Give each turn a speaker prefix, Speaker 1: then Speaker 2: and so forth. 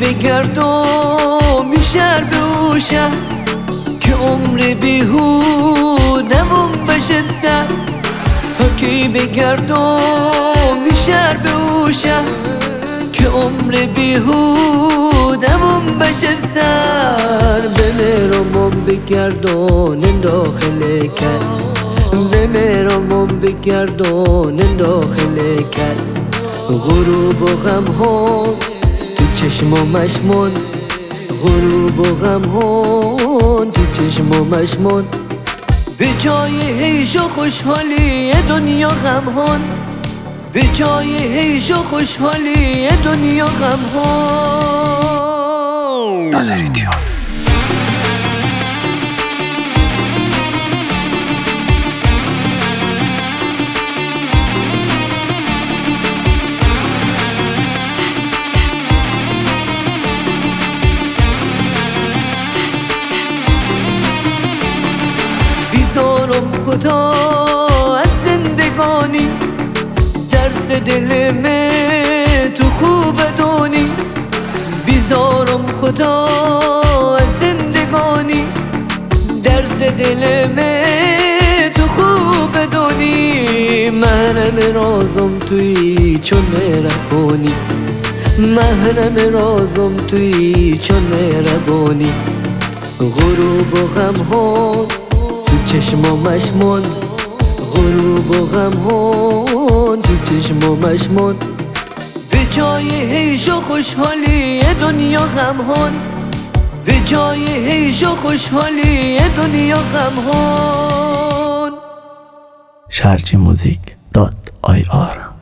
Speaker 1: بگردم شهر به شهر که عمر بیهودمون بشه سر. تا کی بگردم شهر به شهر که عمر بیهودمون بشه سر. بمیرم بگردن داخل کل، بمیرم بگردن داخل کل. غروب و غم ها تو چشم و مشمون، غروب و غم ها تو چشم و مشمون. به جای هیش و خوشحالی دنیا غم هان، به جای هیش و خوشحالی دنیا غم هان.
Speaker 2: نظریتیان
Speaker 1: بیزارم خدا از زندگانی، درد دل من تو خوب دانی. بیزارم خدا از زندگانی، درد دل من تو خوب دانی. محرم رازم توی چون مهربانی، محرم رازم توی چون مهربانی. غروب و غم ها تو چشم و مشمون، غروب و غم ها تو چشم و مشمون. به جای هیش و خوشحالی دنیا غم هان، به جای هیش و خوشحالی دنیا غم هان.
Speaker 2: sharjmusic.ir